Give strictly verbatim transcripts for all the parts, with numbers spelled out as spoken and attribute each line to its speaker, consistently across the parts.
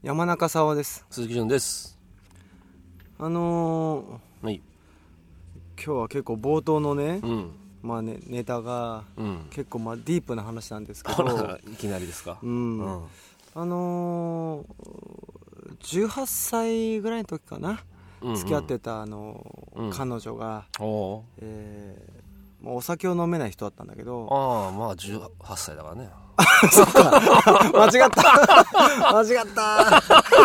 Speaker 1: 山中沙央です。
Speaker 2: 鈴木潤です。
Speaker 1: あのー
Speaker 2: はい、
Speaker 1: 今日は結構冒頭のね、
Speaker 2: うん
Speaker 1: まあね、ネタが
Speaker 2: うん、
Speaker 1: 結構まあディープな話なんですけど、
Speaker 2: いきなりですか。
Speaker 1: うん、
Speaker 2: うん、
Speaker 1: あのー、じゅうはっさいぐらいの時かな、
Speaker 2: うんうん、
Speaker 1: 付き合ってた、あのー
Speaker 2: うん、
Speaker 1: 彼女が、
Speaker 2: お
Speaker 1: えーまあ、お酒を飲めない人だったんだけど、
Speaker 2: ああまあじゅうはっさいだからね。
Speaker 1: そっか間違った間違った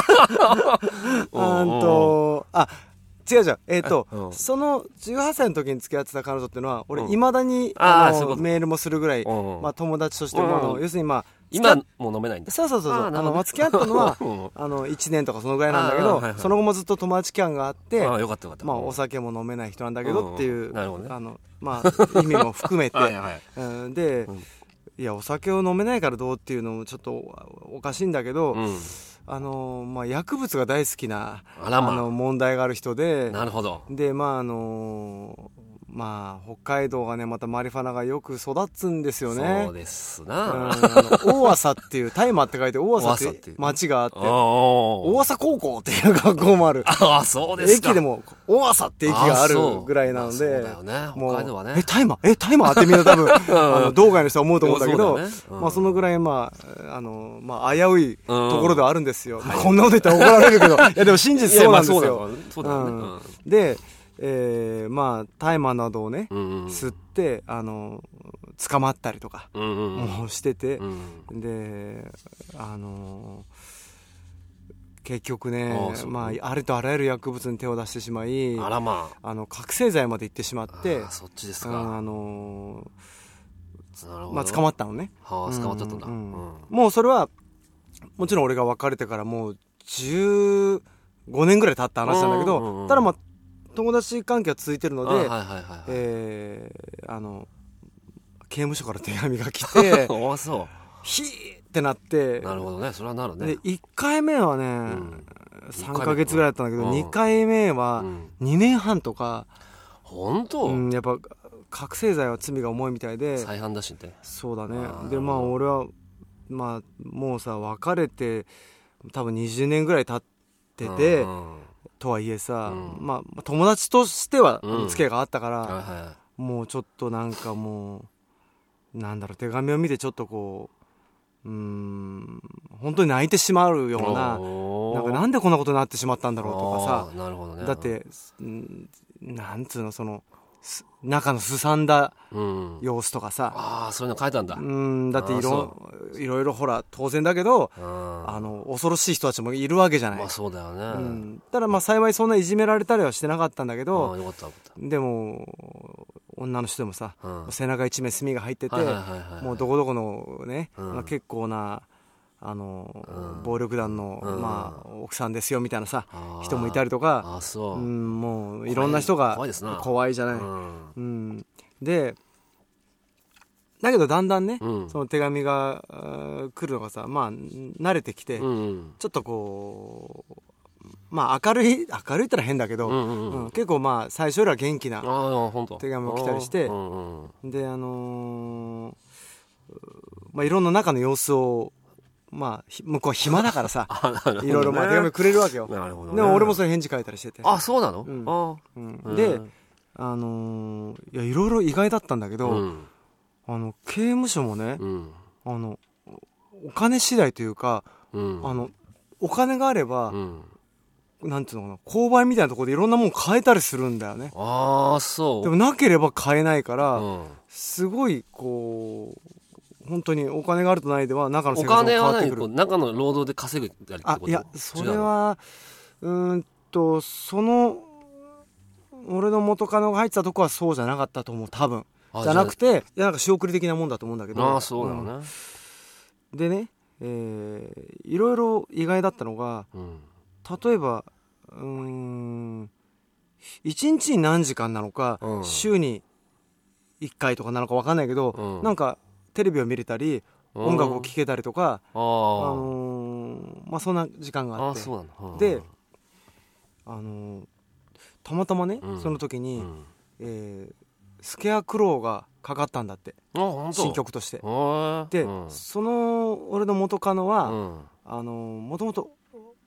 Speaker 1: うんとあ違う違うえっ、ー、と、
Speaker 2: うん、
Speaker 1: そのじゅうはっさいの時に付き合ってた彼女っていうのは俺
Speaker 2: うん
Speaker 1: いまだに、
Speaker 2: あ
Speaker 1: あのメールもするぐらい、
Speaker 2: うん
Speaker 1: まあ、友達としても、
Speaker 2: うん、
Speaker 1: 要するにまあ
Speaker 2: 今もう飲めないんだ。
Speaker 1: そうそうそうそう、あの、まあ、付き合ったのはあのいちねんとかそのぐらいなんだけど、はいはい、その後もずっと友達期間があって、
Speaker 2: ああよかったよかった、
Speaker 1: まあ、お酒も飲めない人なんだけどっていう、
Speaker 2: うん、なるほどね、
Speaker 1: あのまあ、意味も含めて
Speaker 2: はい、はい、
Speaker 1: うん、で、うんいやお酒を飲めないからどうっていうのもちょっとおかしいんだけど、うん、あのまあ、薬物が大好きなあ、まあ、あの問題がある人で、
Speaker 2: なるほど。
Speaker 1: でまああのまあ、北海道がねまたマリファナがよく育つんですよね。
Speaker 2: そうですな、うん、
Speaker 1: あの大麻っていう大麻って書いて大麻って町があって、大麻高校っていう学校もある。
Speaker 2: ああそうですか。
Speaker 1: 駅でも大麻って駅があるぐらいなので、そうだよね、北海道はね、え大麻え大麻ってみんな多分あの道外の人は思うと思うんだけど、ねうん、まあそのぐらいまああのまあ危ういところではあるんですよ。うんまあ、こんなこと言ったら怒られるけど、いやでも真実そうなんですよ。で。えー、まあ大麻などをね、うんうん、吸ってあの捕まったりとか、うんうん、もうしてて、うん、であの結局ねあ、まあ、ありとあらゆる薬物に手を出してしまい、あら、まあ、あの覚醒剤まで行ってしまって、
Speaker 2: あそっちですか、
Speaker 1: あの
Speaker 2: なるほど、
Speaker 1: まあ、捕まったのね、
Speaker 2: はあ、捕まっちゃったんだ、うん
Speaker 1: うんうん、もうそれはもちろん俺が別れてからもうじゅうごねんぐらい経った話なんだけど、うんうんうん、ただまあ友達関係は続いてるので、えー、あの刑務所から手紙が来て
Speaker 2: あそう
Speaker 1: ヒーってなって、
Speaker 2: なるほどね、それはなるね。
Speaker 1: でいっかいめはね、うん、さんかげつぐらいだったんだけど、うん、にかいめはにねんはんとか、
Speaker 2: 本当、
Speaker 1: うん、やっぱ覚醒剤は罪が重いみたいで、
Speaker 2: 再犯だしね。
Speaker 1: そうだね。でまあ俺はまあもうさ別れて多分にじゅうねんぐらい経ってて、うんうんとはいえさ、うんまあ、友達としては付き合いがあったから、うんはいはい、もうちょっとなんかもうなんだろう手紙を見てちょっとこううーん本当に泣いてしまうようななんかなんでこんなことになってしまったんだろうとかさ、
Speaker 2: なるほどね、
Speaker 1: だってなんつうのその中のすさんだ様子とかさ、
Speaker 2: うん、ああそういうの書いたんだ。
Speaker 1: うんだっていろいろいろほら当然だけどあの恐ろしい人たちもいるわけじゃない。
Speaker 2: まあそうだよね、うん、
Speaker 1: ただまあ幸いそんないじめられたりはしてなかったんだけど、
Speaker 2: よかったよかった。
Speaker 1: でも女の人でもさ、うん、背中一面墨が入ってて、はいはいはいはい、もうどこどこのね、うんまあ、結構なあの、うん、暴力団の、うんまあ、奥さんですよみたいなさ人もいたりとか、
Speaker 2: あそう、
Speaker 1: うん、もういろんな人が
Speaker 2: 怖いですな、
Speaker 1: 怖いじゃない、
Speaker 2: うん
Speaker 1: うん、でだけどだんだんね、うん、その手紙が来るのがさまあ慣れてきて、うんうん、ちょっとこうまあ明るい明るいって言ったら変だけど、うんうんうんうん、結構まあ最初よりは元気な手紙も来たりして、うんうん、であのー、まあいろんな中の様子をまあ向こうは暇だからさいろいろまあ手紙くれるわけよ。なるほどね、でも俺もそれ返事書いたりしてて、
Speaker 2: あそうなの、
Speaker 1: うんあうん、であのー、いやいろいろ意外だったんだけど、うん、あの刑務所もね、うん、あのお金次第というか、うん、あのお金があれば、うんなんていうのかな購買みたいなところでいろんなもん買えたりするんだよね。
Speaker 2: ああそう。
Speaker 1: でもなければ買えないから、うん、すごいこう本当にお金があるとないでは中の生活も変わってくる。
Speaker 2: お金は何中の労働で稼ぐってこと？
Speaker 1: あいやそれはうーんとその俺の元カノが入ってたとこはそうじゃなかったと思う多分。じゃなくていやなんか仕送り的なもんだと思うんだけど。
Speaker 2: ああそうなのね、
Speaker 1: うん、でね、えー、いろいろ意外だったのが、うん、例えばうーんいちにちに何時間なのか、うん、週にいっかいとかなのか分かんないけど、うん、なんかテレビを見れたり、うん、音楽を聴けたりとか、あ、あのー、まあそんな時間があって、あそうなの、で、あのー、たまたまね、うん、その時に、うんえー、スケアクローがかかったんだって、新曲として。で、うん、その俺の元カノは、うん、あのー、もともと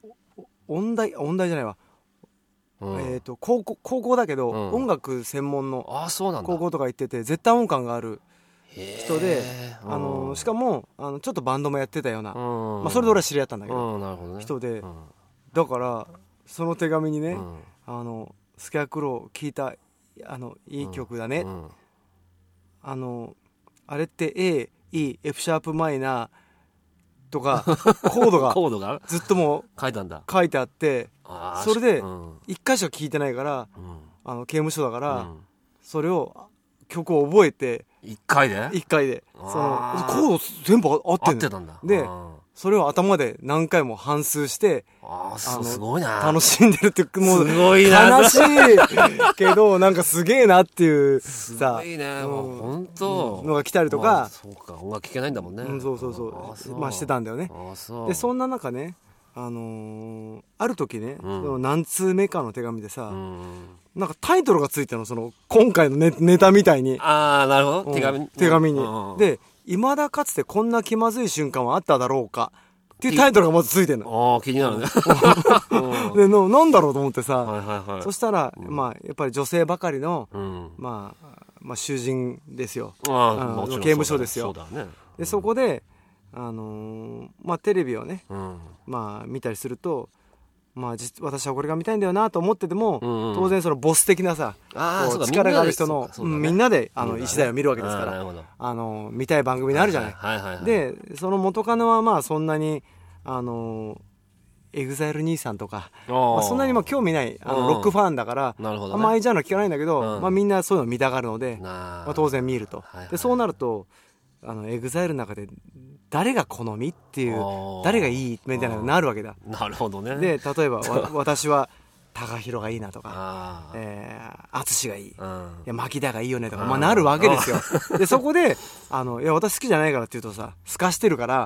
Speaker 1: 音大音大じゃないわ、うん、えー、と高校高校だけど、うん、音楽専門の高校とか行ってて絶対音感がある人で、あのしかもあのちょっとバンドもやってたような、うん、まあ、それで俺は知り合ったんだけど、うん、なるほどね、人で、うん、だからその手紙にね、うん、あのスキャクロー聞いた、あのいい曲だね、うん、あのあれって A E F シャープマイナーとかコードが
Speaker 2: コードが
Speaker 1: ずっともう
Speaker 2: 書いたんだ、
Speaker 1: 書いてあって、それでいっかいしか聞いてないから、うん、あの刑務所だから、うん、それを曲を覚えて
Speaker 2: いっかいで
Speaker 1: いっかいでそのコード全部合ってんの、合ってたんだ。でそれを頭で何回も反数して、
Speaker 2: ああすごいな、
Speaker 1: 楽しんでるって、もう
Speaker 2: すごいな、
Speaker 1: 悲しいけどなんかすげえなっていうさ、
Speaker 2: すごいね、うん、もう本当
Speaker 1: のが来たりとか、
Speaker 2: まあ、そうか、音楽聴けないんだもんね、
Speaker 1: うん、そうそうそう、そうまあしてたんだよね。あそうでそんな中ね、あのー、ある時ね、うん、その何通目かの手紙でさ、うん、なんかタイトルがついてるの、その今回の ネ, ネタみたいに、
Speaker 2: ああなるほど、
Speaker 1: うん、
Speaker 2: 手紙
Speaker 1: 手紙に、うん、で未だかつてこんな気まずい瞬間はあっただろうかっていうタイトルがまずついてるの。
Speaker 2: ああ気になるね
Speaker 1: でのなんだろうと思ってさ、
Speaker 2: はいはいはい、
Speaker 1: そしたら、うん、まあやっぱり女性ばかりの、うん、まあまあ囚人ですよ、ああ刑務所ですよ。
Speaker 2: そうだね、
Speaker 1: でそこであのー、まあテレビをね、うん、まあ見たりすると、まあ、実私はこれが見たいんだよなと思ってても、うんうん、当然そのボス的なさ、こう力がある人のみんなであの一台を見るわけですから、あの見たい番組になるじゃない、はいはいはいはい、でその元カノはまあそんなにあのエグザイル兄さんとか、まあ、そんなにまあ興味ないあのロックファンだから、ね、あんまりじゃあの聞かないんだけど、うんまあ、みんなそういうの見たがるので、まあ、当然見ると、はいはい、でそうなるとあのエグザイルの中で誰が好みっていう、誰がいいみたいなのになるわけだ。
Speaker 2: なるほどね。
Speaker 1: で例えば私は高弘がいいなとか、えー、淳がいい、うん、いや牧田がいいよねとか、まあ、なるわけですよ。でそこであのいや私好きじゃないからって言うとさすかしてるから、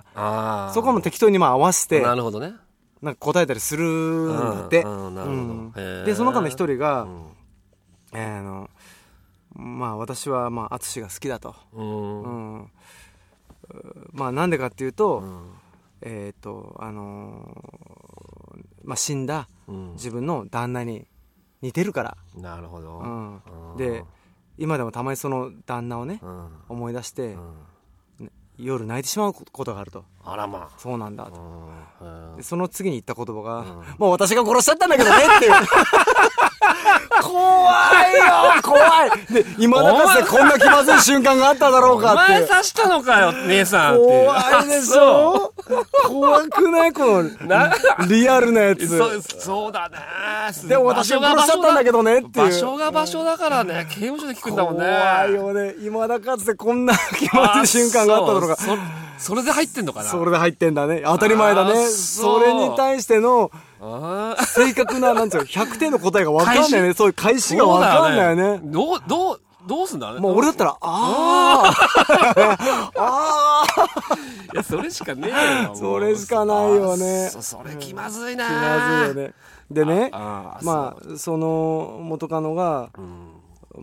Speaker 1: そこはもう適当にまあ合わせて、
Speaker 2: なるほどね、
Speaker 1: なんか答えたりするんだって。でその中の一人が、うん、えー、あのまあ私はまあ淳が好きだと、うんうん、まあなんでかっていうと、うん、えっ、ー、とあのー、まあ死んだ自分の旦那に似てるから、
Speaker 2: うん、なるほど、
Speaker 1: うん、で今でもたまにその旦那をね、うん、思い出して、うん、夜泣いてしまうことがあると。
Speaker 2: あらまあ
Speaker 1: そうなんだと、うん、でその次に言った言葉が、うん、もう私が殺しちゃったんだけどねっていう怖いよ怖い。で今だかつてこんな気まずい瞬間があっただろうかって。
Speaker 2: お前刺したのかよ姉さんって
Speaker 1: 怖いでしょ怖くないこのリアルなやつ。
Speaker 2: そ, そうだね。
Speaker 1: でも私が殺しちゃったんだけどねっていう。
Speaker 2: 場所が場所だからね、刑務所で聞くんだもんね。
Speaker 1: 怖いよね。今だかつてこんな気まずい瞬間があっただろうか。
Speaker 2: そ, それで入ってんのかな。
Speaker 1: それで入ってんだね。当たり前だね。そ, それに対しての正確ななんつうのひゃくてんの答えが分かんないね。そういう返しが分かんないよね。
Speaker 2: どうどうどうすんだね。
Speaker 1: もう俺だったらああああ
Speaker 2: いやそれしかねえよ。
Speaker 1: それしかないよね。
Speaker 2: そ, それ気まずいな。
Speaker 1: 気まずいよね。でね、ああまあその元カノが、うん、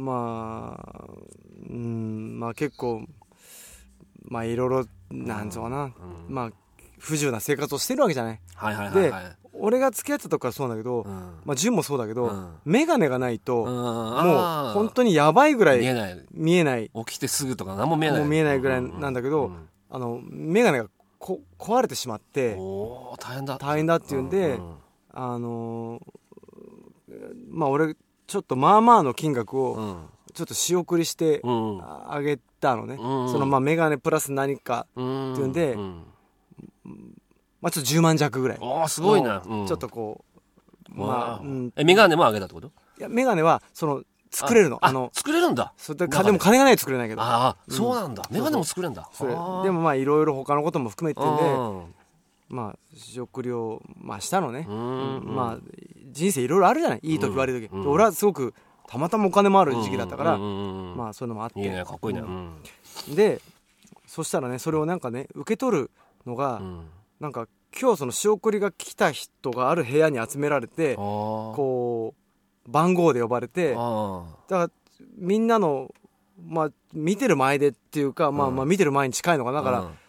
Speaker 1: まあうんまあ結構まあいろいろなんつうかな、うん、まあ不自由な生活をしてるわけじゃない。
Speaker 2: はいはいはいはい、
Speaker 1: で俺が付き合ってたとからそうなんだけど、うん、まあ純もそうだけど、うん、眼鏡がないと、うん、もう本当にやばいぐらい見えない見えない
Speaker 2: 起きてすぐとか何も見えない
Speaker 1: もう見えないぐらいなんだけど、うんうん、あの眼鏡がこ壊れてしまって
Speaker 2: お大変だ
Speaker 1: 大変だっていうんで、うんうん、あのー、まあ俺ちょっとまあまあの金額をちょっと仕送りしてあげたのね、うんうん、そのまあ眼鏡プラス何かっていうんで、うんうん、まあちょっとじゅうまん弱ぐらい。
Speaker 2: ああすごいな、
Speaker 1: うん、ちょっとこうまあ、うん、
Speaker 2: え眼鏡もあげたってこと？
Speaker 1: いや眼鏡はその作れるの。
Speaker 2: あの作れるんだ。
Speaker 1: それででも金がないと作れないけど。
Speaker 2: ああ、うん、そうなんだ。眼鏡も作れるんだ。
Speaker 1: それでもまあいろいろ他のことも含めてんで、まあ仕送りをまあしたのね。うんうん、まあ人生いろいろあるじゃない。いい時悪い時。うん、俺はすごくたまたまお金もある時期だったから、まあそういうのもあって。
Speaker 2: いいねかっこいいね。う
Speaker 1: ん、でそしたらねそれをなんかね受け取るのが、うん、なんか今日その仕送りが来た人がある部屋に集められてこう番号で呼ばれてだからみんなのまあ見てる前でっていうか、うん、まあまあ見てる前に近いのかなだから、うん、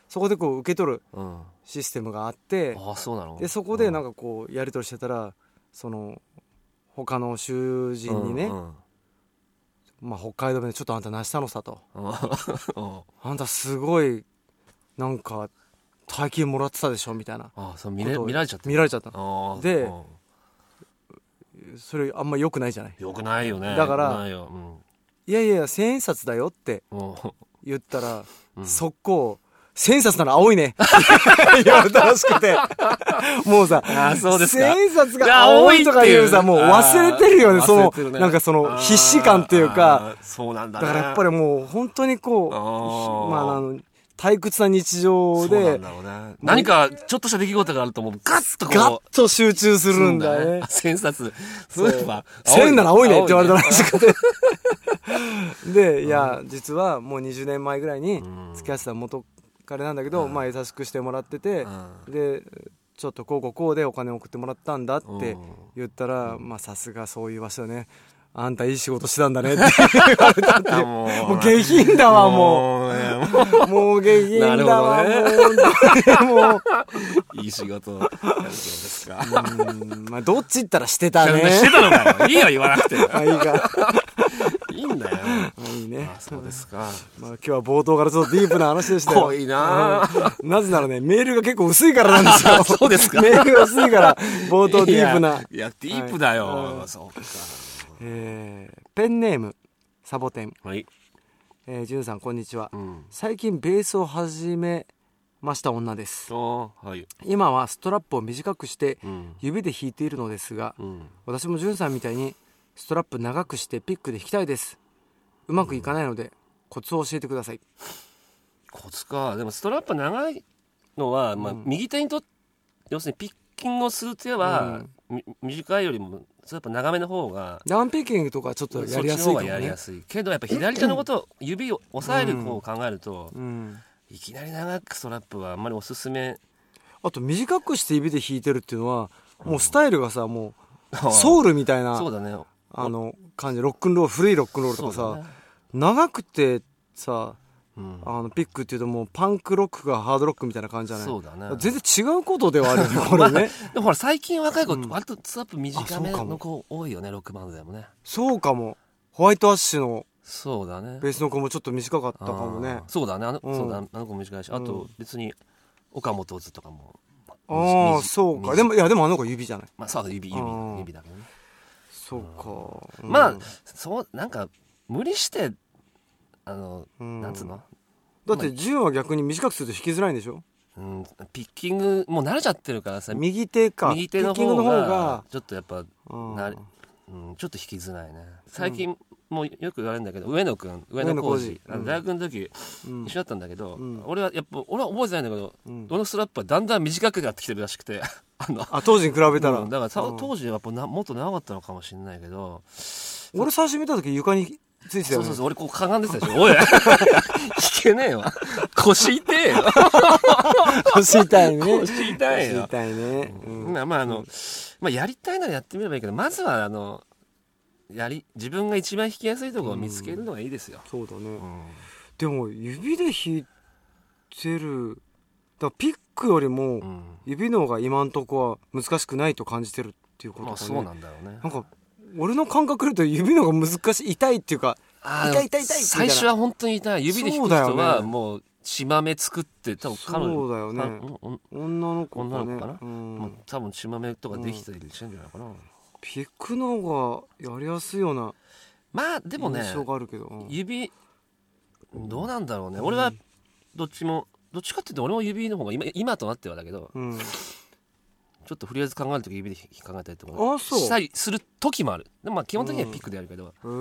Speaker 1: そこでこう受け取るシステムがあって、
Speaker 2: うん、あそうなの。
Speaker 1: でそこでなんかこうやり取りしてたら、その他の囚人にね、うんうんまあ、北海道弁でちょっとあんた何したのさとあんたすごいなんか大金もらってたでしょみたいな。
Speaker 2: あそう 見, れ見られちゃった
Speaker 1: 見られちゃったで、それあんま良くないじゃない。
Speaker 2: 良くないよね。
Speaker 1: だから、
Speaker 2: ないよ、うん、
Speaker 1: いやいや千円札だよって言ったら、うん、速攻千円札なら青いね言われたらしくてもうさ
Speaker 2: あそうですか、
Speaker 1: 千円札が青いとかいうさもう忘れてるよね。そのなんかその必死感っていうか。
Speaker 2: そうなんだね。
Speaker 1: だからやっぱりもう本当にこうまああの退屈な日常で、
Speaker 2: そうなんだろうね、何かちょっとした出来事があるともうガッとこう
Speaker 1: ガッと集中するんだね。
Speaker 2: 千円札そういえば
Speaker 1: 千円なら青いねって言われたらしくてでいや実はもうにじゅうねんまえぐらいに付き合ってた元彼なんだけど、まあ優しくしてもらってて、でちょっとこうこうこうでお金を送ってもらったんだって言ったら、まあさすがそういう場所ね、あんたいい仕事してたんだねって言われたってもうもう下品だわもうもう下品だわもう
Speaker 2: いい仕事やるそうですか。
Speaker 1: うんまあどっち言ったらしてたね。
Speaker 2: してたのかよ。いいよ言わなくて
Speaker 1: あいいか
Speaker 2: いいんだよ。
Speaker 1: いいね。
Speaker 2: あそうですか。
Speaker 1: まあ今日は冒頭からちょっとディープな話でしたよ。
Speaker 2: 濃いな、
Speaker 1: うん、なぜならねメールが結構薄いからなんですよ。
Speaker 2: そうですか。
Speaker 1: メールが薄いから冒頭ディープな。い
Speaker 2: や、いやディープだよ、はい、そうか。
Speaker 1: えー、ペンネームサボテン。
Speaker 2: はい。
Speaker 1: えー、ジュンさんこんにちは、
Speaker 2: うん、
Speaker 1: 最近ベースを始めました女です。
Speaker 2: はい、
Speaker 1: 今はストラップを短くして指で弾いているのですが、うん、私もジュンさんみたいにストラップ長くしてピックで弾きたいです。うまくいかないので、うん、コツを教えてください。
Speaker 2: コツか。でもストラップ長いのは、まあ、右手にと要するにピッキングをする手は、うん、短いよりもやっぱ長めの方が
Speaker 1: ダウンピッキングとかちょっとやりやすいかもね。そっちの方がやりやすい
Speaker 2: けどやっぱ左手のことを指を押さえる方を考えると、うん、いきなり長くストラップはあんまりおすすめ。
Speaker 1: あと短くして指で弾いてるっていうのはもうスタイルがさもうソウルみたいな
Speaker 2: そうだね
Speaker 1: あの感じ。ロックンロール古いロックンロールとかさ、ね、長くてさうん、あのピックっていうともうパンクロックがハードロックみたいな感じじゃない。
Speaker 2: そうだね。
Speaker 1: 全然違うことではあるよねこれね、まあ、
Speaker 2: でもほら最近若い子、うん、割とストラップ短めの子多いよね。ロックバンドでもね。
Speaker 1: そうかも。ホワイトアッシュの
Speaker 2: そうだね
Speaker 1: ベースの子もちょっと短かったかもね。
Speaker 2: そうだねあの、うん、そうだあの子も短いし、あと別に岡本図とかも
Speaker 1: ああそうか。でもいやでもあの子指じゃない。
Speaker 2: まあそうだ指指指だけどね。
Speaker 1: そうか、
Speaker 2: うん、まあそうなんか無理してあの、うん、なんつうの
Speaker 1: だってじゅうは逆に短くすると弾きづらいんでしょ。
Speaker 2: うん、ピッキングもう慣れちゃってるからさ。
Speaker 1: 右手か
Speaker 2: 右手の方がちょっとやっぱな、うん、ちょっと弾きづらいね。最近もよく言われるんだけど、上野くん上野浩二、うん、大学の時、うん、一緒だったんだけど、うん、俺はやっぱ俺は覚えてないんだけど、うん、どのストラップはだんだん短くなってきてるらしくてあの
Speaker 1: あ当時に比べたら、
Speaker 2: うん、だから、うん、当時はやっぱなもっと長かったのかもしれないけど、
Speaker 1: 俺最初見た時床についてたよね。
Speaker 2: そうそうそう俺こうかがんでたでしょおい弾けねえわ腰痛えよ
Speaker 1: 腰痛いね
Speaker 2: 腰痛いよ。
Speaker 1: 腰痛いね、
Speaker 2: うん、まあまああの、まあ、やりたいならやってみればいいけど、まずはあのやり自分が一番弾きやすいところを見つけるのがいいですよ、
Speaker 1: うん、そうだね、うん、でも指で弾いてるだからピックよりも指の方が今んとこは難しくないと感じてるっていうことかね。
Speaker 2: まあそうなんだろうね。
Speaker 1: なんか俺の感覚で言うと指の方が難しい痛いっていうか痛い痛い痛い
Speaker 2: 最初は本当に痛い。指で弾く人はもう血まめ作って多分彼女
Speaker 1: そうだよね女の子かね、
Speaker 2: 女の子かな、うんまあ、多分血まめとかできたりしてるんじゃないかな、うん、
Speaker 1: ピックの方がやりやすいような
Speaker 2: まあでもね
Speaker 1: 印象があるけど、うん、
Speaker 2: 指どうなんだろうね、うん、俺はどっちもどっちかっていうと俺も指の方が 今, 今となってはだけど、うん、ちょっとフリーズ考えるとき指で考えたりとかしたりする時もある。でもまあ基本的にはピックでやるけど、うん、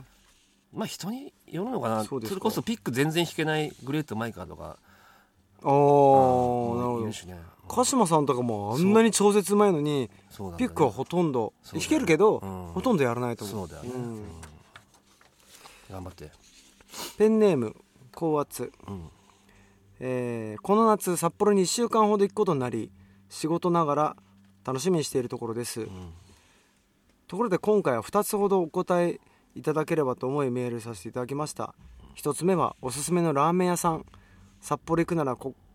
Speaker 2: まあ人によるのかな。 そ, それこそピック全然弾けないグレートマイカーとかああ、
Speaker 1: なるほど、ね、鹿島さんとかもあんなに超絶うまいのに、ね、ピックはほとんど、ね、弾けるけど、うん、ほとんどやらないと思う。
Speaker 2: そうだよね、うん、頑張って。
Speaker 1: ペンネーム高圧、うんえー、この夏札幌にいっしゅうかんほど行くことになり仕事ながら楽しみにしているところです、うん、ところで今回はふたつほどお答えいただければと思いメールさせていただきました。ひとつめはおすすめのラーメン屋さん、札幌行くなら こ,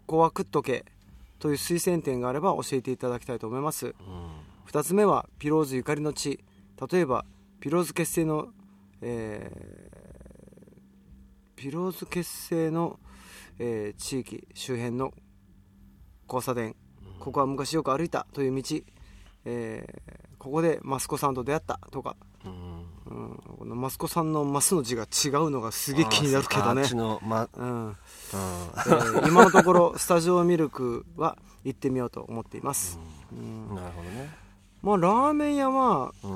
Speaker 1: こは食っとけという推薦点があれば教えていただきたいと思います。うん、ふたつめはピローズゆかりの地、例えばピローズ結成の、えー、ピローズ結成の、えー、地域周辺の交差点、ここは昔よく歩いたという道、えー、ここでマスコさんと出会ったとか、うんうん、このマスコさんのマスの字が違うのがすげえ気になるけどね。まうんうんえー、今のところスタジオミルクは行ってみようと思っています。
Speaker 2: うんうん、なるほどね。
Speaker 1: まあラーメン屋は、うん、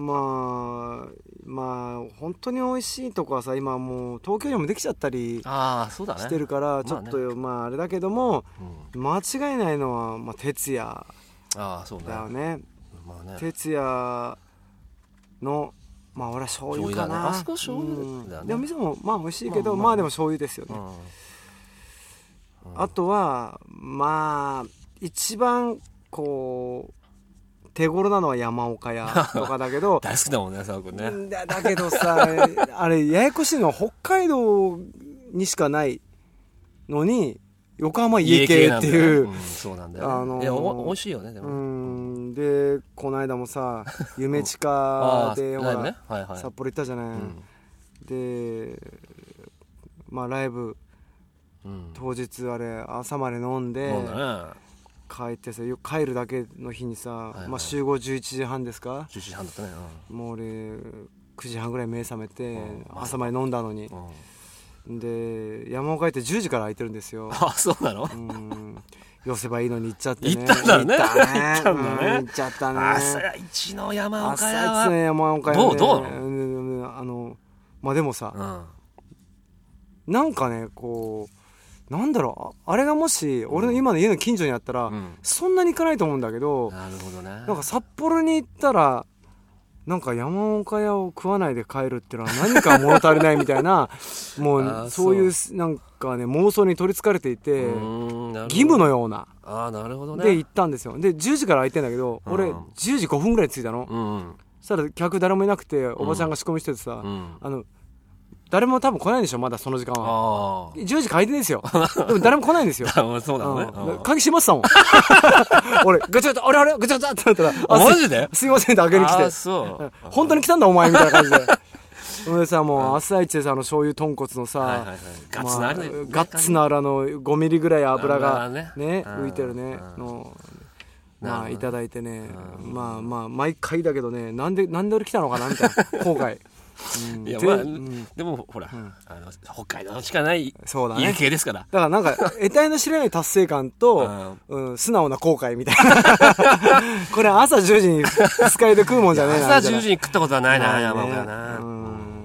Speaker 1: まあまあ本当に美味しいとこはさ、今もう東京にもできちゃったりしてるから、ちょっとまああれだけども、間違いないのはまあ哲也だよね。哲也のまあ俺は醤油かな。
Speaker 2: あそこ醤油だね。
Speaker 1: でも店もまあ美味しいけど、まあでも醤油ですよね。あとはまあ一番こう手頃なのは山岡屋とかだけど
Speaker 2: 大好きだもんね、佐藤君ね。
Speaker 1: だ, だけどさあれややこしいのは北海道にしかないのに横浜家系っていう、
Speaker 2: うん、そうなんだよ、ね、あのー、いやお美味しいよねでも。
Speaker 1: うんでこの間もさ夢地下で、うん、ほら、ねはいはい、札幌行ったじゃない、うん、でまあライブ、うん、当日あれ朝まで飲んで、うんね、帰ってさ帰るだけの日にさ、はいはいまあ、集合じゅういちじはんですか、
Speaker 2: じゅういちじはんだったね、
Speaker 1: うん、もう俺くじはんぐらい目覚めて、うん、朝まで飲んだのに、うん、で山岡ってじゅうじから空いてるんですよ。
Speaker 2: あそうなの。
Speaker 1: うん寄せばいいのに行っちゃってね。
Speaker 2: 行ったんだね。
Speaker 1: 行ったね。行ったんだね。行っちゃったね。
Speaker 2: 朝一の山岡屋は
Speaker 1: 朝一の山岡屋
Speaker 2: ね。どうどう
Speaker 1: あのまあでもさ、うん、なんかねこうなんだろうあれがもし俺の今の家の近所にあったら、うん、そんなに行かないと思うんだけど、
Speaker 2: なるほどね。
Speaker 1: なんか札幌に行ったらなんか山岡屋を食わないで帰るっていうのは何か物足りないみたいなもうそういうなんかね妄想に取りつかれていて義務のような
Speaker 2: あなるほど、ね、
Speaker 1: で行ったんですよ。でじゅうじから空いてんだけど俺じゅうじごふんぐらい着いたの、うんうん、そしたら客誰もいなくておばちゃんが仕込みしててさ、うん、あの誰も多分来ないんでしょまだその時間は。じゅうじ開店ですよ。でも誰も来ないんですよ。
Speaker 2: そうなのね、
Speaker 1: うん、鍵閉まってたもん俺ガチャガチャあれあれガチャガチャってなったら
Speaker 2: あマジです
Speaker 1: いませんって開けに来て
Speaker 2: あそう
Speaker 1: 本当に来たんだお前みたいな感じでそれでさもう朝一でさあの醤油豚骨のさ、はいはいはい、
Speaker 2: ガッツのある、ね
Speaker 1: まあ、ガッツのあるあのごミリぐらい油がね、ね浮いてるねのまあいただいてねまあまあ毎回だけどねなんでなんで俺来たのかなみたいな後悔
Speaker 2: うん、いやまあ、うん、でもほら、うん、あの北海道しかない家系ですから。
Speaker 1: だからなんか得体の知れない達成感と、うん、素直な後悔みたいなこれ朝じゅうじに二日で食うもんじゃねえな。
Speaker 2: 朝じゅうじに食ったことはないな、ね、山岡屋な、うん、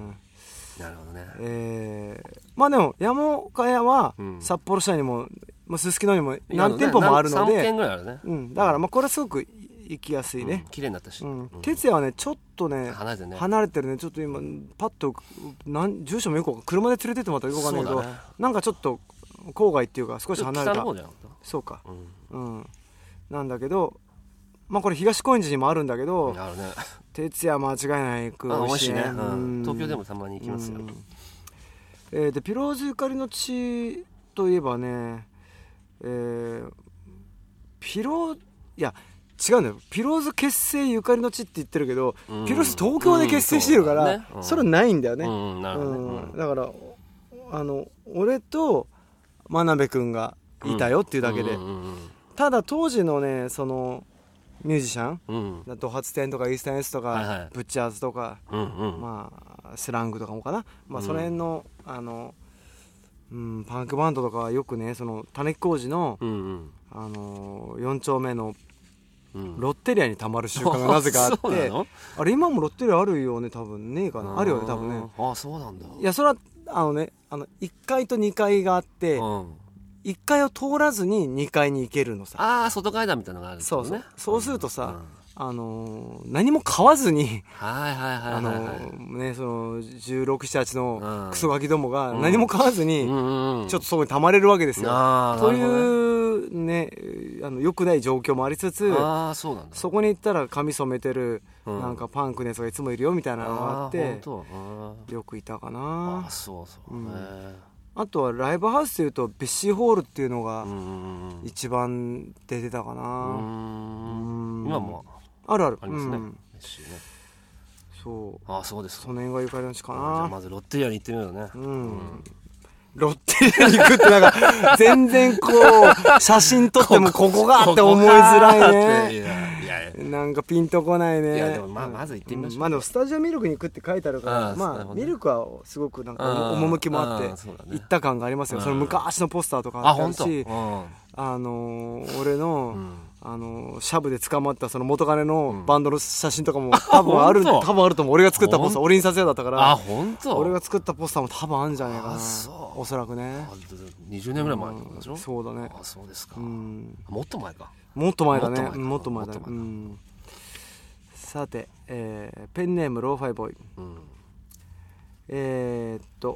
Speaker 2: なるほどね。
Speaker 1: えー、まあでも山岡屋は札幌市内にもすすきのにも何店舗もあるので、
Speaker 2: さんけんぐらいあるね、
Speaker 1: うん、だからまあこれはすごく行きやすいね、
Speaker 2: うん、綺麗になったし、うん、
Speaker 1: 哲也はねちょっとね
Speaker 2: 離れてね
Speaker 1: 離れてるね。ちょっと今パッとなん住所もよく分か車で連れてってもらったらよく分かんないけど、ね、なんかちょっと郊外っていうか少し離れた
Speaker 2: 北の方じゃなかった。
Speaker 1: そうか、うんうん、なんだけどまあこれ東高円寺にもあるんだけど、
Speaker 2: あるね、
Speaker 1: 哲也間違いないく美味しいね、
Speaker 2: うん、東京でもたまに行きますよ、うん
Speaker 1: えー、でピローズゆかりの地といえばね、えー、ピローいや違うんだよ。ピローズ結成ゆかりの地って言ってるけど、うん、ピローズ東京で結成してるから、うん そ, ねうん、それはないんだよね、うんなるほどねうん、だからあの俺と真鍋くんがいたよっていうだけで、うんうんうんうん、ただ当時のねそのミュージシャン、うん、ドハツテンとかイースタンエースとか、はいはい、ブッチャーズとか、うんうん、まあスラングとかもかな、まあ、その辺の、うん、あのうん、パンクバンドとかはよくねその種木工事の、うんうんあのー、よん丁目のうん、ロッテリアにたまる習慣がなぜかあってあれ今もロッテリアあるよね多分ねえかなあるよね多分ね。
Speaker 2: ああそうなんだ。
Speaker 1: いやそれはあのねあのいっかいとにかいがあって、うん、いっかいを通らずににかいに行けるのさ。
Speaker 2: ああ外階段みたいなのがあるんですね。
Speaker 1: そうそうそうするとさ、うんあのー、何も買わずに
Speaker 2: はいはいはいはい、はい、
Speaker 1: あのー、ねそのじゅうろく、じゅうはちのクソガキどもが何も買わずにちょっとそこに溜まれるわけですよ、うん、というねあの良くない状況もありつつ
Speaker 2: あそうなんだ
Speaker 1: そこに行ったら髪染めてる、うん、なんかパンクのやつがいつもいるよみたいなのがあって
Speaker 2: ああよくいたか
Speaker 1: な。
Speaker 2: あそうそう、
Speaker 1: うん、 あとはライブハウスでいうとビッシーホールっていうのが一番出てたかな。うー
Speaker 2: ん今も
Speaker 1: あるある
Speaker 2: ありますね、うん、
Speaker 1: ビッシーね。そう、
Speaker 2: ああそうですか。
Speaker 1: その辺がゆかりの地かな。じ
Speaker 2: ゃあまずロッテリアに行ってみようね。
Speaker 1: うん、うん、ロッテリアに行くってなんか全然こう写真撮ってもここがって思いづらいね。いやいやなんかピンとこないね。
Speaker 2: いやでも ま, まず行ってみましょう、
Speaker 1: うん、まあでもスタジオミルクに行くって書いてあるからあまあミルクはすごくなんか趣もあって行った感がありますよ。その昔のポスターとかあったし、あ, あのー、俺の、うんあのシャブで捕まったその元カネのバンドの写真とかも多分ある、多分あると思う。俺が作ったポスター、俺に撮影だったから。
Speaker 2: あ、本当。
Speaker 1: 俺が作ったポスターも多分あるんじゃないかな。おそらくね。
Speaker 2: にじゅうねんぐらい前でしょ。
Speaker 1: そうだね。
Speaker 2: あ、そうですか。うん、もっと前か。
Speaker 1: もっと前だね。もっと前だね。うん、さて、えー、ペンネームローファイボーイ。うん、えー、っと、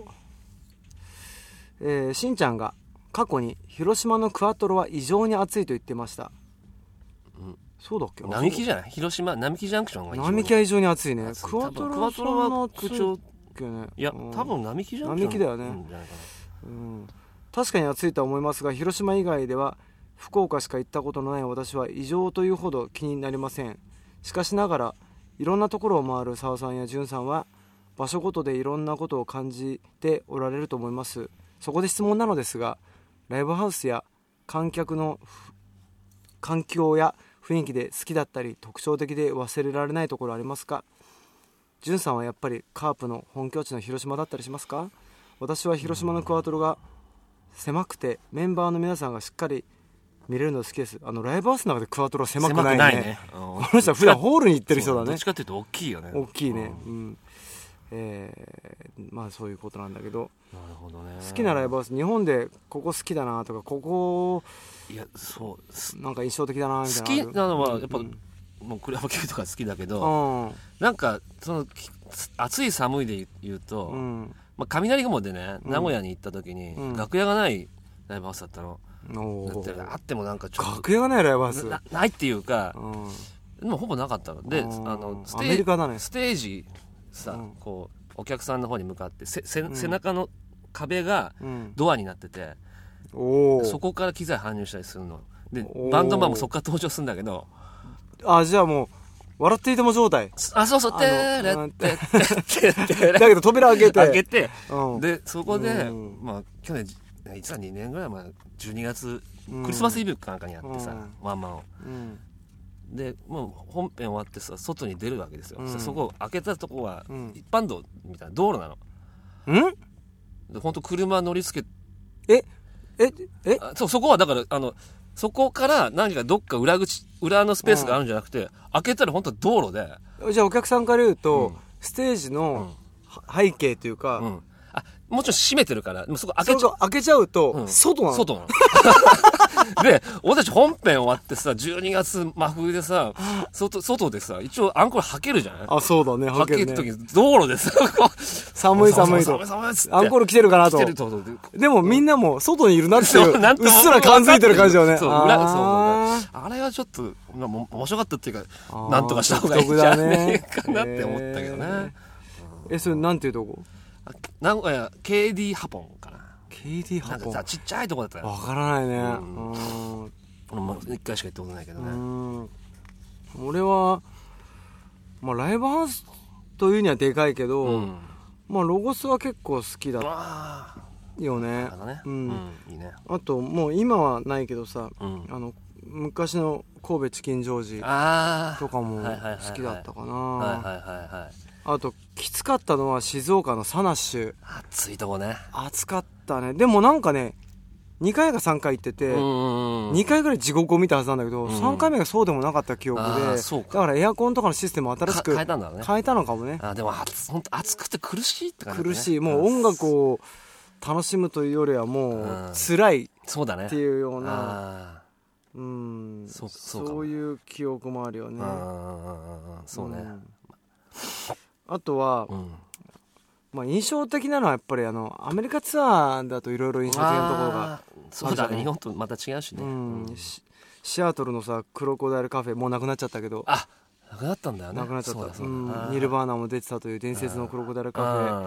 Speaker 1: えー、しんちゃんが過去に広島のクワトロは異常に暑いと言ってました。そうだっけ。
Speaker 2: 並木じゃない。広島並木ジャンクションが異常に
Speaker 1: 並木は異常に暑いね。クワトロは
Speaker 2: クワトロは空調、
Speaker 1: ね、
Speaker 2: いや、うん、多分並木ジャンクション
Speaker 1: 並木だよね、うん、確かに暑いとは思いますが、広島以外では福岡しか行ったことのない私は異常というほど気になりません。しかしながらいろんなところを回る澤さんや潤さんは場所ごとでいろんなことを感じておられると思います。そこで質問なのですが、ライブハウスや観客の環境や雰囲気で好きだったり特徴的で忘れられないところありますか？ジュンさんはやっぱりカープの本拠地の広島だったりしますか？私は広島のクワトロが狭くてメンバーの皆さんがしっかり見れるの好きです。あのライブハウスの中でクワトロ狭くないね。狭くないね。この人は普段ホールに行ってる人だね。
Speaker 2: どっちかっていうと大きいよね。
Speaker 1: 大きいね、うんうんえー、まあそういうことなんだけど、
Speaker 2: なるほどね。
Speaker 1: 好きなライブハウス、日本でここ好きだなとか、ここ
Speaker 2: いやそう
Speaker 1: なんか印象的だなみたい
Speaker 2: な。好きなのはやっぱ、うん、もうクラブ系とか好きだけど、うん、なんかその暑い寒いで言うと、うんまあ、雷雲でね、名古屋に行った時に、うん、楽屋がないライブハウスだったの、うん、だってあってもなんかちょっと
Speaker 1: 楽屋がないライブハウス
Speaker 2: な, ないっていうか、うん、でもほぼなかったので、あのステージ、アメリカだね、ステージさ、うん、こうお客さんの方に向かってせせ、うん、背中の壁がドアになってて、うん、そこから機材搬入したりするので、バンドマンもそこから登場するんだけど、
Speaker 1: あ、じゃあもう笑っていても状態。
Speaker 2: あ、そうそう、てーれってってって
Speaker 1: だけど扉開けて
Speaker 2: 開けて、うん、でそこで、うん、まあ去年実はにねんぐらい前、じゅうにがつ、うん、クリスマスイブかなんかにやってさ、うん、ワンマンを、うん、でもう本編終わってさ外に出るわけですよ、うん、そこを開けたとこは、うん、一般道みたいな道路なの。うんで本当車乗りつけ
Speaker 1: えええ
Speaker 2: そうそこはだからあのそこから何かどっか裏口裏のスペースがあるんじゃなくて、うん、開けたら本当道路で、
Speaker 1: じゃあお客さんから言うと、うん、ステージの背景というか、うん、
Speaker 2: あもちろん閉めてるから、でもそこ開けちゃう
Speaker 1: 開けちゃうと、うん、外なの
Speaker 2: 外なので俺たち本編終わってさじゅうにがつ真冬でさ 外, 外でさ一応アンコール履けるじゃない。
Speaker 1: あそうだね、
Speaker 2: 履ける時に道路でさ
Speaker 1: 寒い寒いとアンコール来てるかなと。来てるとでもみんなも外にいるなっていううっすら感づいてる感じよね。
Speaker 2: そう裏そうあれはちょっと面白かったっていうか、なんとかした方がいいんじゃねえかなって思ったけどね。
Speaker 1: えそれなんていうとこ？
Speaker 2: 名古屋 ケーディー ハポンかな。
Speaker 1: ケーディー ハポン
Speaker 2: なんかちっちゃいとこだったよ。
Speaker 1: わからないね。うん 。
Speaker 2: 俺も一回しか行ったことないけどね。うん。
Speaker 1: 俺はまあライブハウスというにはでかいけど、うん、まあロゴスは結構好きだよね。あ, ね、うんうん、いいね。あともう今はないけどさ、うん、あの昔の神戸チキンジョージとかも好きだったかな。はいはいはいはい。あときつかったのは静岡のサナッシュ。
Speaker 2: 暑いとこね。
Speaker 1: 暑かったね。でもなんかねにかいかさんかい行ってて、うんうん、にかいぐらい地獄を見たはずなんだけど、うん、さんかいめがそうでもなかった記憶で、だからエアコンとかのシステムを新しく
Speaker 2: 変えたんだね。
Speaker 1: 変えたのかもね。
Speaker 2: あでも本当暑くて苦しいって感じだね。
Speaker 1: 苦しい。もう音楽を楽しむというよりはもう辛いっていうような、うん、うんそ, そうそういう記憶もあるよね。
Speaker 2: そうね。うん
Speaker 1: あとは、うんまあ、印象的なのはやっぱりあのアメリカツアーだといろいろ印象的なところがあるじゃない。
Speaker 2: そうだね、日本とまた違うしね、うん
Speaker 1: うん、シ, シアトルのさクロコダイルカフェもうなくなっちゃったけど、
Speaker 2: あなくなったんだよね。
Speaker 1: なくなっちゃった。うん、ニルバーナも出てたという伝説のクロコダイルカフェ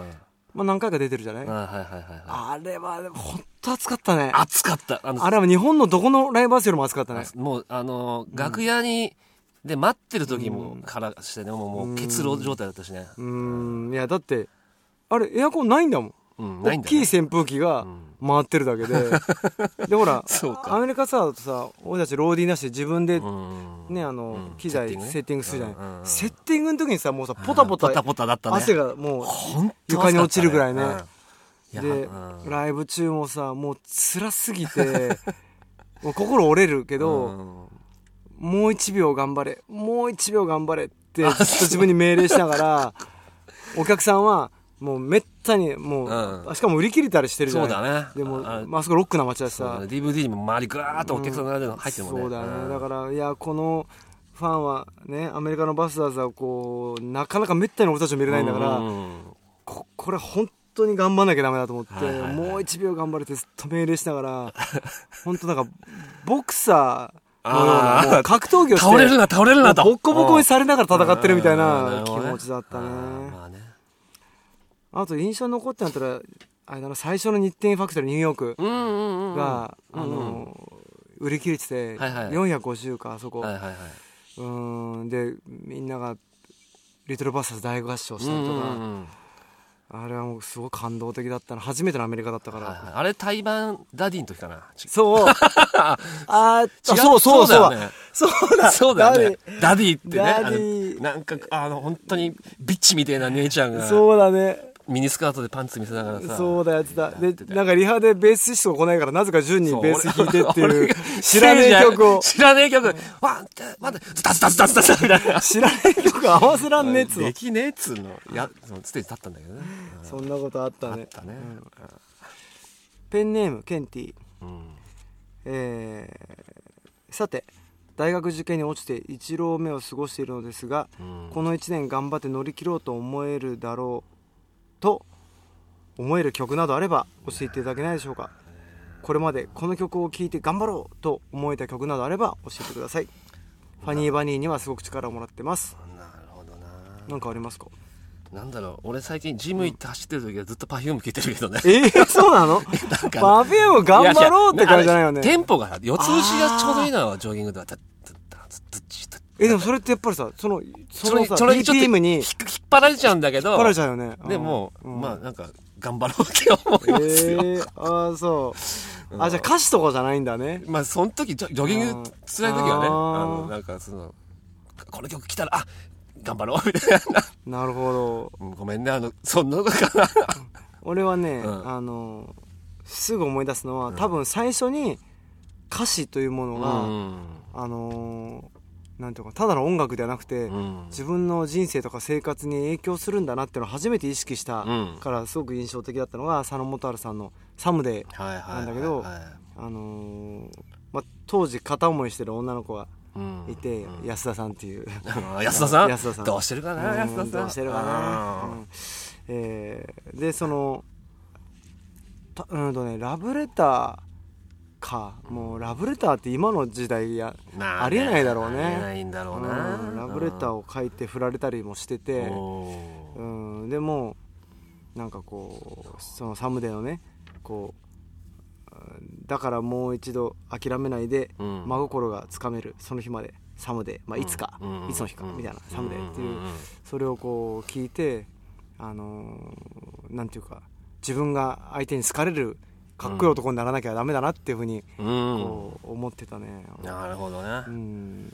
Speaker 1: まあ、何回か出てるじゃない。
Speaker 2: あ、はいはいはいはい、
Speaker 1: あれは本当暑かったね。
Speaker 2: 暑かった。
Speaker 1: あのあれは日本のどこのライブハウスよりも暑かったね。
Speaker 2: もうあのー、楽屋に、うん、で待ってる時もからしてね、もうもう結露状態だったしね。
Speaker 1: うーん、いやだってあれエアコンないんだもん。うん、ないんだね、大きい扇風機が回ってるだけで、うん、でほらアメリカささ俺たちローディーなしで自分で、ね、あの、うん、機材セッティングするじゃない、うんうん、セッティングの時にさもうさポタポタ、
Speaker 2: ポタポタだったね、
Speaker 1: 汗がもう床に落ちるぐらいね、うん、で、
Speaker 2: うん、
Speaker 1: ライブ中もさもう辛すぎてもう心折れるけど、うん、もう一秒頑張れもう一秒頑張れってずっと自分に命令しながらお客さんはもうめったにもう、うん、しかも売り切れたりしてるじゃない。
Speaker 2: そうだね。
Speaker 1: でも あ, あそこロックな街だしさ、
Speaker 2: ね、ディーブイディー にも周りぐーっとお客さんが入ってるもんね、
Speaker 1: うん、そうだね、うん、だからいやこのファンはねアメリカのバスターズはこうなかなかめったに俺たちも見れないんだから、うん、こ, これ本当に頑張んなきゃダメだと思って、はいはいはい、もう一秒頑張れってずっと命令しながら本当なんかボクサーのようなもう格闘技をして
Speaker 2: 倒れるな倒れるなと
Speaker 1: ボッコボコにされながら戦ってるみたいな気持ちだったね。あ, あ, ねあと印象に残ってなったらあれだな、最初の日展ファクトリーニューヨークが、うんうんうんうん、あの売り切れてて、はいはい、よんひゃくごじゅうかあそこ、はいはいはい、うーんでみんながリトルバスターズ大合唱したりとか、うんうんうん、あれはもうすごい感動的だったな。初めてのアメリカだったから、はいはい、
Speaker 2: あれ対バンダディの時かな。
Speaker 1: そうあそうそうそう、ね、そうだ
Speaker 2: そうだよねダディってね、ダディなんかあの本当にビッチみたいな姉ちゃんが
Speaker 1: そうだね
Speaker 2: ミニスカートでパンツ見せながらさ、
Speaker 1: そうだやつだ。でなんかリハでベース師が来ないからなぜかじゅうにんベース弾いてっていう知らねえ曲を
Speaker 2: 知らねえ曲ワンって待ってズタズタズタズタズタみたいな
Speaker 1: 知らねえ曲合わせらんねえっつうの
Speaker 2: できねえっつうのいやそのステージ立ったんだけどね、
Speaker 1: うん、そんなことあったね。
Speaker 2: あったね、うん、
Speaker 1: ペンネームケンティ、うん、えー、さて大学受験に落ちて一浪目を過ごしているのですが、うん、このいちねん頑張って乗り切ろうと思えるだろうと思える曲などあれば教えていただけないでしょうか。これまでこの曲を聴いて頑張ろうと思えた曲などあれば教えてください。ファニーバニーにはすごく力をもらってます。
Speaker 2: なるほどな。
Speaker 1: なんかありますか。
Speaker 2: なんだろう、俺最近ジム行って走ってる時はずっと Perfume 聴いてるけどね。
Speaker 1: えー、そうなの？Perfume 頑張ろうって感じじゃないよね。
Speaker 2: テンポが四つ打ちがちょうどいいのよ、ジョギングでは。
Speaker 1: えでもそれってやっぱりさそのそのさ ビーピーエム に引っ
Speaker 2: 張られちゃうんだけど、
Speaker 1: 引っ張られちゃうよね。
Speaker 2: でも、うん、まあなんか頑張ろうって思いますよ。
Speaker 1: えー、ああそう、うん、あじゃあ歌詞とかじゃないんだね。
Speaker 2: まあその時ジョギング辛い時はね、あのなんかそのこの曲来たらあ頑張ろうみたい
Speaker 1: な。なるほど、
Speaker 2: うん、ごめんねあのそんなのかな。
Speaker 1: 俺はね、うん、あのすぐ思い出すのは、うん、多分最初に歌詞というものが、うん、あのーなんていうかただの音楽ではなくて、うん、自分の人生とか生活に影響するんだなっていうのを初めて意識したからすごく印象的だったのが佐野元春さんのサムデーなんだけど、あのーま、当時片思いしてる女の子がいて、うん、安田さんっていう
Speaker 2: 安田さん
Speaker 1: 安田さん
Speaker 2: どうしてるかな、うん、安田さん
Speaker 1: どうしてるかな、うんえー、でそのうんとねラブレターかもうラブレターって今の時代や、まあね、ありえないだろうね。
Speaker 2: ありえないんだろうな、
Speaker 1: うん、ラブレターを書いて振られたりもしてて、うん、でもなんかこうそのサムデーのねこうだからもう一度諦めないで、うん、真心がつかめるその日までサムデー、まあ、いつか、うん、いつの日か、うん、みたいなサムデーっていう、うん、それをこう聞いてあのー、なんていうか自分が相手に好かれるかっこいい男にならなきゃダメだなっていうふうにこう思ってたね、
Speaker 2: うん、なるほどね、
Speaker 1: うん、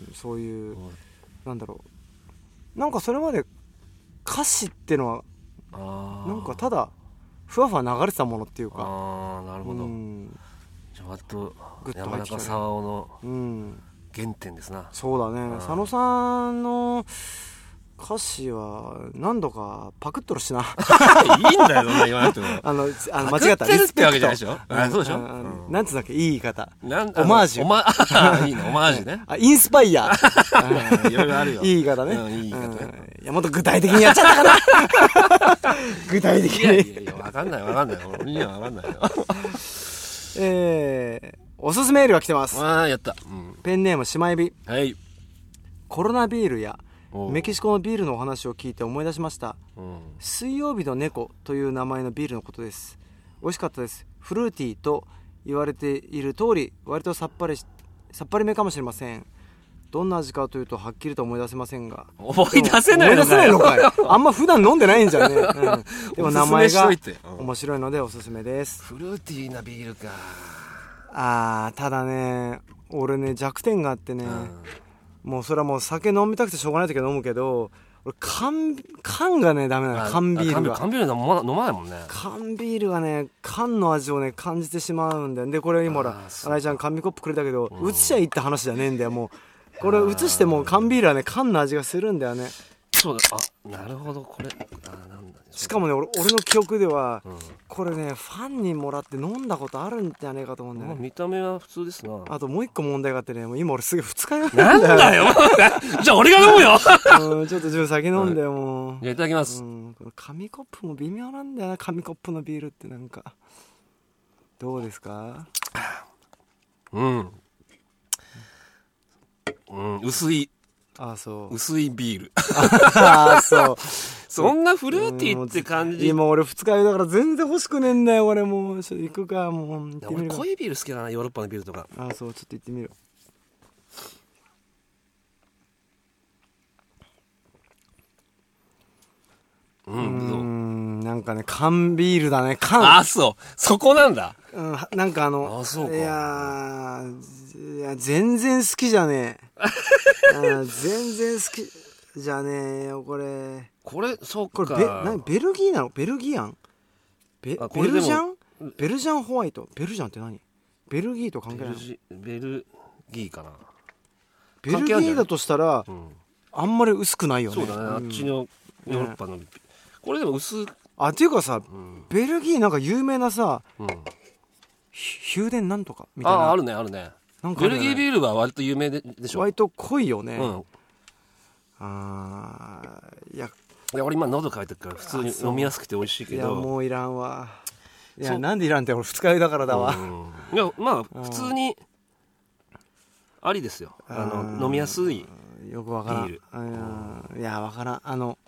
Speaker 1: そういう、うん、なんだろうなんかそれまで歌詞ってのはあなんかただふわふわ流れてたものっていうか
Speaker 2: あなるほど、うん、じゃあ割と山中沢尾の原点ですな、うん、
Speaker 1: そうだね佐野さんの歌詞は何度かパクっとるしな。
Speaker 2: いいんだよな言わなくても。
Speaker 1: あのあの間違った。
Speaker 2: パクってるってわけじゃないでしょ。あそうでしょ。
Speaker 1: なんつうんだっけいい言い方。オマージュ。
Speaker 2: オマージュいいのオマージュね。
Speaker 1: あインスパイア。
Speaker 2: いろいろあるよ。
Speaker 1: いい言い方ね。
Speaker 2: いい言い方ね。
Speaker 1: いやもっと具体的にやっちゃったかな。具体的に。いや
Speaker 2: いやいやわかんないわかんない。俺にはわかんないよ。
Speaker 1: えーおすすめメールが来てます。
Speaker 2: ああやった。
Speaker 1: ペンネームしまえび。
Speaker 2: はい。
Speaker 1: コロナビールやメキシコのビールのお話を聞いて思い出しました、うん、水曜日の猫という名前のビールのことです。美味しかったです。フルーティーと言われている通り割とさっぱりさっぱりめかもしれません。どんな味かというとはっきりと思い出せませんが。
Speaker 2: 思い出せないのかよ。
Speaker 1: 思い出せないのかよ。あんま普段飲んでないんじゃね、うん、でも名前が面白いのでおすすめです。
Speaker 2: フルーティーなビールか。
Speaker 1: あーただね俺ね弱点があってね、うん、もうそれはもう酒飲みたくてしょうがない時は飲むけど俺缶缶がねダメなの。缶ビールが
Speaker 2: 缶ビール飲まないもんね。
Speaker 1: 缶ビールがね缶の味をね感じてしまうんだよ。でこれ今ほら新井ちゃん紙コップくれたけど、うん、移しゃいいって話じゃねえんだよ。もうこれ移しても缶ビールはね缶の味がするんだよね。
Speaker 2: そうだ。あなるほど。これあなんだ
Speaker 1: しかもね 俺, 俺の記憶では、うん、これねファンにもらって飲んだことあるんじゃねえかと思うんだよね。
Speaker 2: 見た目は普通ですな。
Speaker 1: あともう一個問題があってねもう今俺すぐ二日酔い
Speaker 2: なんだよじゃあ俺が飲むよ
Speaker 1: うん、ちょっと自分先飲んでよ、もう。
Speaker 2: じゃあいただきます。
Speaker 1: うん、この紙コップも微妙なんだよな。紙コップのビールってなんかどうですか？
Speaker 2: うんうん、薄い。
Speaker 1: ああそう
Speaker 2: 薄いビール
Speaker 1: ああそう
Speaker 2: そんなフルーティーって感じ。
Speaker 1: 今俺二日酔いだから全然欲しくねえんだよ俺。もうちょっと行くか。もう行ってみる。
Speaker 2: 俺濃いビール好きだな。ヨーロッパのビールとか。
Speaker 1: ああそうちょっと行ってみる。うん、どう？なんかね缶ビールだね。缶。
Speaker 2: あそうそこなんだ。
Speaker 1: うん、なんかあの
Speaker 2: あそうか。
Speaker 1: いやいや全然好きじゃねえ全然好きじゃねえよこれ。
Speaker 2: これそうか。
Speaker 1: これベ何ベルギーなの？ベルギアン？ベベルジャン？ベルジャンホワイト？ベルジャンって何？ベルギーと関係ないの？
Speaker 2: ベルギーかな。
Speaker 1: ベルギーだとしたら、うん、あんまり薄くないよね。
Speaker 2: そうだね、うん、あっちのヨーロッパの、ね、これでも薄い。
Speaker 1: あっていうかさ、うん、ベルギーなんか有名なさ、うん、ヒューデンなんとかみたいな。
Speaker 2: ああるねあるね。なんかね、ベルギービールは割と有名 で, でしょ。
Speaker 1: 割と濃いよね、うん、
Speaker 2: あいやいや俺今喉乾いてるから普通に飲みやすくて美味しいけど。いや
Speaker 1: もういらんわ。いやなんでいらんって俺二日酔いだからだわ、うん、
Speaker 2: いやまあ普通にありですよ。あの飲みやすい
Speaker 1: よくわからん。いやわからん。あの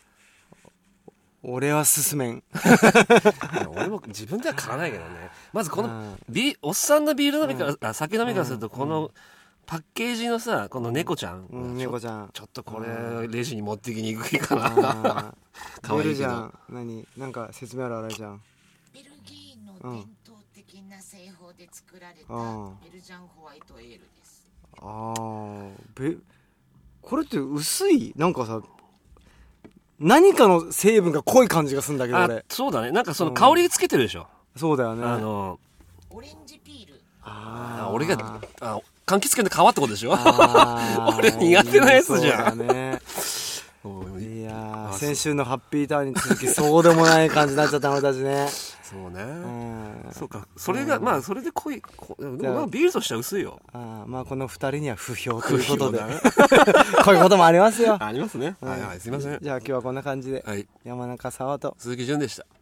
Speaker 1: 俺は進めん
Speaker 2: 俺も自分では買わないけどね。まずこのビおっさんのビール飲みから、うん、あ酒飲みからするとこのパッケージのさこの猫ちゃん、
Speaker 1: うん、猫ちゃん
Speaker 2: ちょっとこれレジに持ってきにくいかな。
Speaker 1: かわいいけど。何なんか説明あるあれじゃん。
Speaker 3: ベルギーの伝統的な製法で作られたベルジャンホワイトエールです。
Speaker 1: ああべこれって薄いなんかさ何かの成分が濃い感じがするんだけど俺。
Speaker 2: そうだね。なんかその香りつけてるでしょ、
Speaker 1: うん、そうだよね。
Speaker 3: あのオレンジピール。
Speaker 2: ああ俺があ柑橘系の皮ってことでしょ俺苦手なやつじゃん。そうだね
Speaker 1: いや先週のハッピーターンに続きそうでもない感じになっちゃった俺たちね。
Speaker 2: そうね、うん、そうかそれが、うん、まあそれで濃いでもビールとしては薄いよ。
Speaker 1: あまあこのふたりには不評ということでこういうこともありますよ。
Speaker 2: ありますね、うん、はいはいすいません。
Speaker 1: じゃあ今日はこんな感じで、はい、山中沢と
Speaker 2: 鈴木純でした。